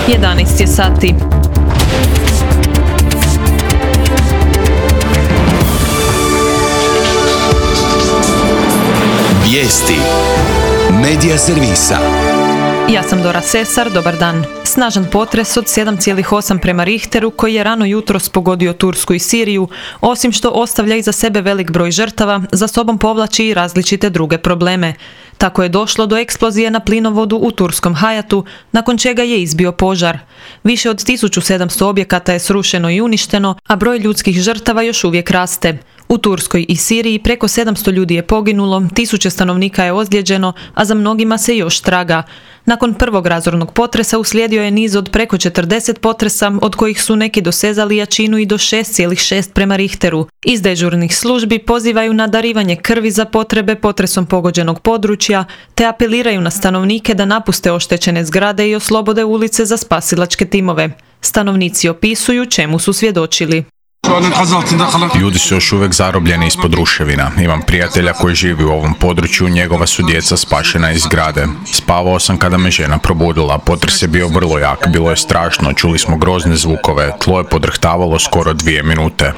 11 je sati. Vijesti Medija servisa. Ja sam Dora Sesar, dobar dan. Snažan potres od 7,8 prema Richteru koji je rano jutros pogodio Tursku i Siriju, osim što ostavlja iza sebe velik broj žrtava, za sobom povlači i različite druge probleme. Tako je došlo do eksplozije na plinovodu u turskom Hayatu, nakon čega je izbio požar. Više od 1700 objekata je srušeno i uništeno, a broj ljudskih žrtava još uvijek raste. U Turskoj i Siriji preko 700 ljudi je poginulo, 1000 stanovnika je ozlijeđeno, a za mnogima se još traga. Nakon prvog razornog potresa uslijedio je niz od preko 40 potresa, od kojih su neki dosezali jačinu i do 6,6 prema Richteru. Iz dežurnih službi pozivaju na darivanje krvi za potrebe potresom pogođenog područja, te apeliraju na stanovnike da napuste oštećene zgrade i oslobode ulice za spasilačke timove. Stanovnici opisuju čemu su svjedočili. Ljudi su još uvijek zarobljeni ispod ruševina. Imam prijatelja koji živi u ovom području, njegova su djeca spašena iz zgrade. Spavao sam kada me žena probudila, potres je bio vrlo jak, bilo je strašno, čuli smo grozne zvukove, tlo je podrhtavalo skoro 2 minute.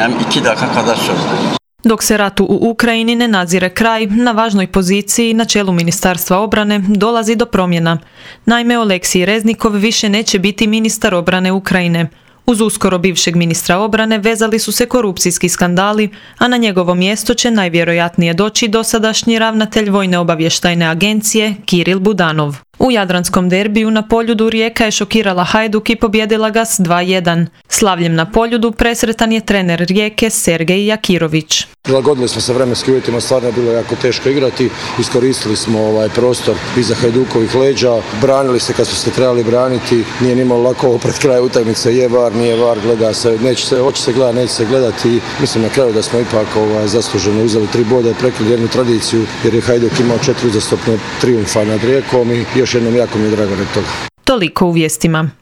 Dok se ratu u Ukrajini ne nadzire kraj, na važnoj poziciji na čelu Ministarstva obrane dolazi do promjena. Naime, Oleksij Reznikov više neće biti ministar obrane Ukrajine. Uz uskoro bivšeg ministra obrane vezali su se korupcijski skandali, a na njegovo mjesto će najvjerojatnije doći dosadašnji ravnatelj Vojne obavještajne agencije Kiril Budanov. U jadranskom derbiju na Poljudu Rijeka je šokirala Hajduk i pobijedila ga s 2:1. Slavljem na Poljudu presretan je trener Rijeke Sergej Jakirović. Prilagodili smo se vremenskim uvjetima, stvarno je bilo jako teško igrati. Iskoristili smo prostor iza Hajdukovih leđa, branili se kad su se trebali braniti. Nije nimalo lako ovo pred kraj utakmice, je var, nije var, gleda se, hoće se gledati, neće se gledati. Mislim na kraju da smo ipak zasluženo uzeli 3 boda i prekrili jednu tradiciju, jer je Hajduk imao 4 uzastopne trijumfa nad Rijekom i još jednom jako mi je drago radi toga. Toliko u vijestima.